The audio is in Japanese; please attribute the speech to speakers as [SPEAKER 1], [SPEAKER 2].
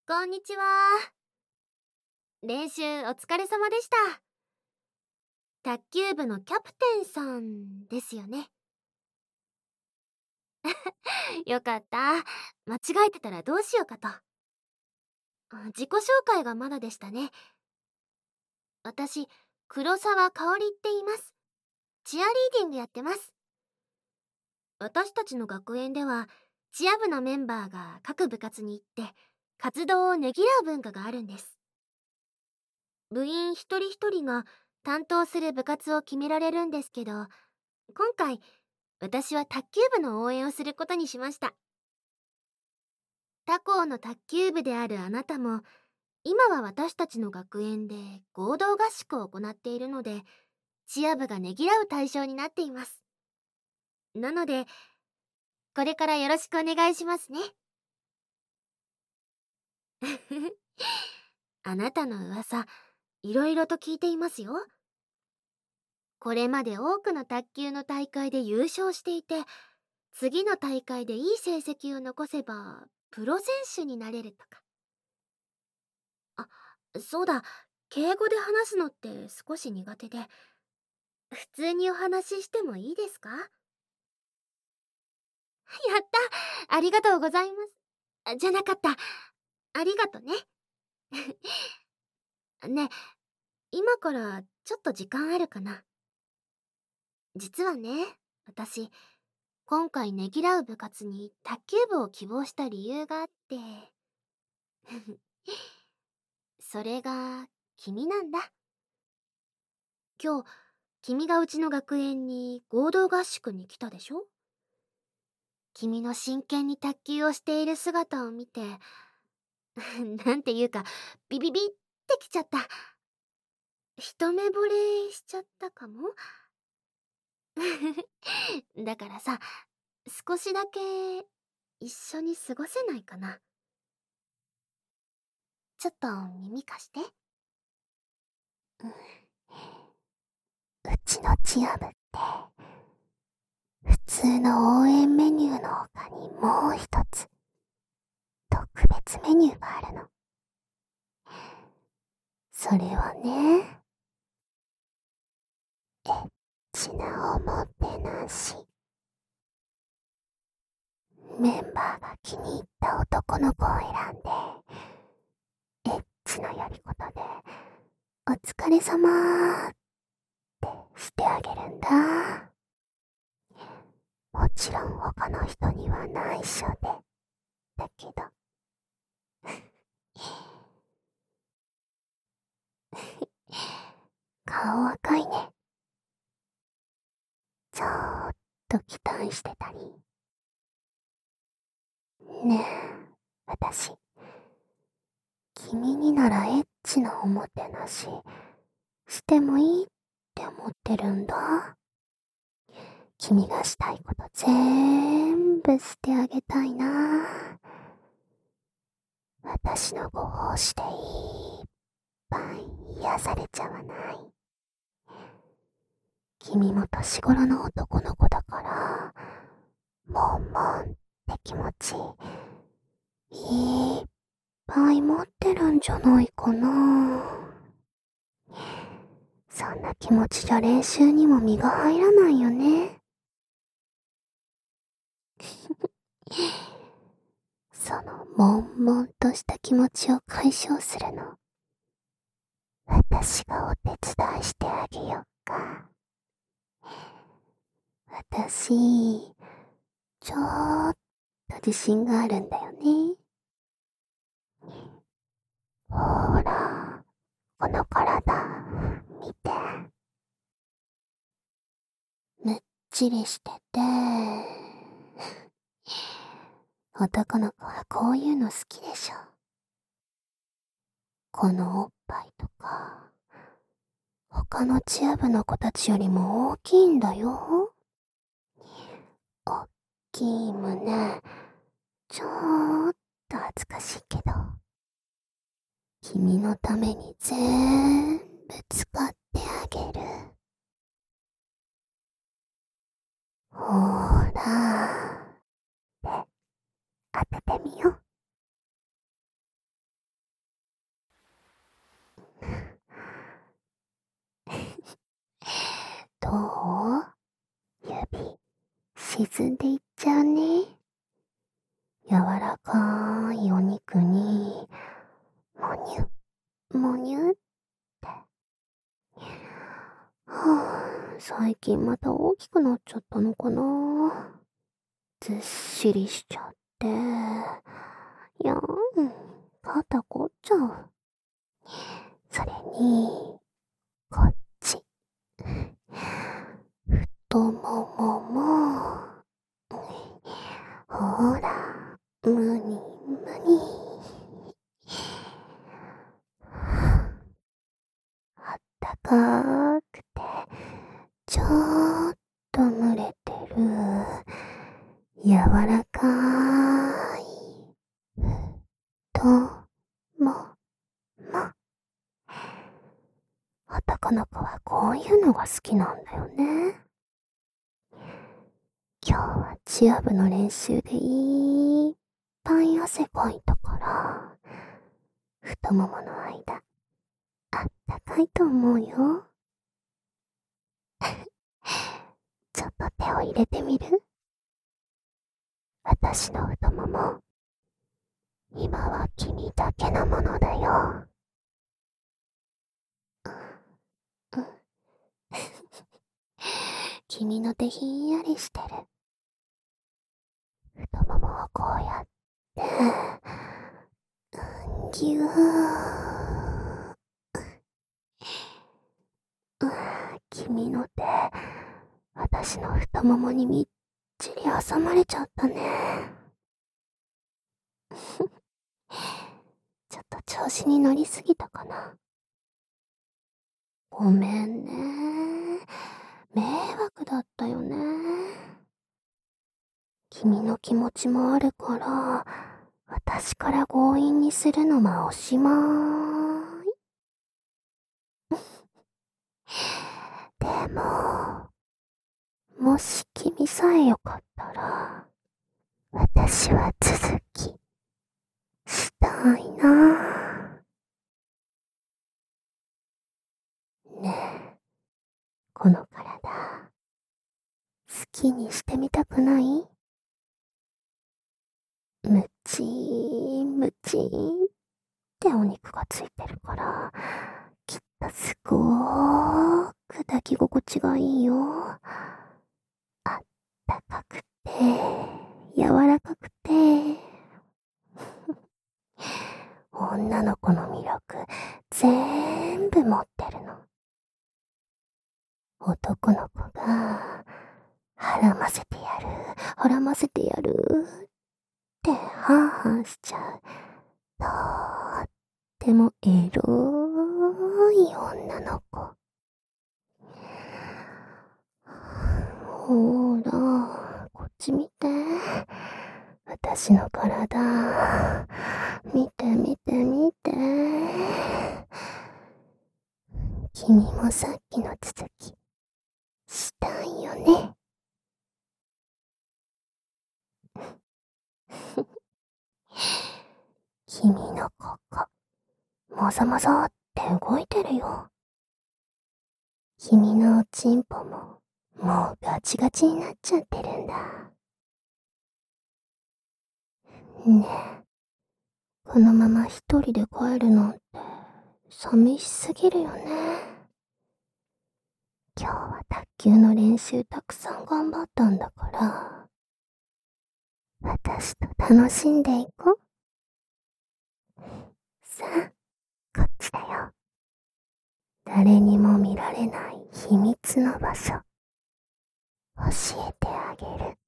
[SPEAKER 1] こんにちは。練習お疲れ様でした。卓球部のキャプテンさんですよね。よかった。間違えてたらどうしようかと。自己紹介がまだでしたね。私、黒沢香織って言います。チアリーディングやってます。私たちの学園では、チア部のメンバーが各部活に行って、活動をねぎらう文化があるんです。部員一人一人が担当する部活を決められるんですけど、今回、私は卓球部の応援をすることにしました。他校の卓球部であるあなたも、今は私たちの学園で合同合宿を行っているので、チア部がねぎらう対象になっています。なので、これからよろしくお願いしますね。あなたの噂、いろいろと聞いていますよ。これまで多くの卓球の大会で優勝していて、次の大会でいい成績を残せば、プロ選手になれるとか。あ、そうだ、敬語で話すのって少し苦手で、普通にお話ししてもいいですか？やった、ありがとうございます。じゃなかった。ありがとね。ね、今からちょっと時間あるかな？実はね、私、今回ねぎらう部活に卓球部を希望した理由があって、それが君なんだ。今日、君がうちの学園に合同合宿に来たでしょ？君の真剣に卓球をしている姿を見て、なんていうか、ビビビってきちゃった。一目惚れしちゃったかも。だからさ、少しだけ一緒に過ごせないかな。ちょっと耳貸して。うちのチア部って普通の応援メニューの他にもう一つ特別メニューがあるの。それはね、エッチなおもてなし。メンバーが気に入った男の子を選んで、エッチのやり方で、お疲れ様ーってしてあげるんだ。もちろん他の人には内緒で。だけど、顔赤いね。ちょーっと期待してたり。ねえ、私、君にならエッチなおもてなし、してもいいって思ってるんだ。君がしたいこと全部してあげたいな。私のご奉仕でいっぱい癒されちゃわない？君も年頃の男の子だから、もんもんって気持ち、いっぱい持ってるんじゃないかな。そんな気持ちじゃ練習にも身が入らないよね。その悶々とした気持ちを解消するの、私がお手伝いしてあげようか。私、ちょーっと自信があるんだよね。ほーら、この体、見て。むっちりしてて、男の子はこういうの好きでしょ。このおっぱいとか、他のチア部の子たちよりも大きいんだよ。おっきい胸、ちょーっと恥ずかしいけど、君のために全部使ってあげる。ほーら、で、当ててみよう。 沈んでいっちゃうね。柔らかいお肉に、もにゅ、もにゅって。最近また大きくなっちゃったのかな。ずっしりしちゃって。やん、肩凝っちゃう。それに、こっち。太ももも。ほら、むにむに。あったかーくて、ちょーっと蒸れてる。柔らかーい。太もも。男の子はこういうのが好きなんだよね。今日はチア部の練習でいっぱい汗かいたから、太ももの間、あったかいと思うよ。ちょっと手を入れてみる？私の太もも、今は君だけのものだよ。うん。君の手ひんやりしてる。太ももをこうやって、ぎゅー。君の手、私の太ももにみっちり挟まれちゃったね。ちょっと調子に乗りすぎたかな。ごめんね。迷惑だったよね。君の気持ちもあるから、私から強引にするのはおしまーい。でも、もし君さえよかったら、私は続き、したいな。ねえ、この体、好きにしてみたくない？ムチーン、ムチーンってお肉がついてるから、きっとすごーく抱き心地がいいよ。あったかくて、柔らかくて、女の子の魅力、全部持ってるの。男の子が、はらませてやる、はらませてやる、ってハーハーしちゃう。とってもエロい女の子。ほーら、こっち見て。私の体。見て見て見て。君もさっきの続き、したいよね。君のここ、もぞもぞって動いてるよ。君のおちんぽも、もうガチガチになっちゃってるんだ。ねえ、このまま一人で帰るなんて、寂しすぎるよね。今日は卓球の練習たくさん頑張ったんだから、私と楽しんでいこう。さあ、こっちだよ。誰にも見られない秘密の場所、教えてあげる。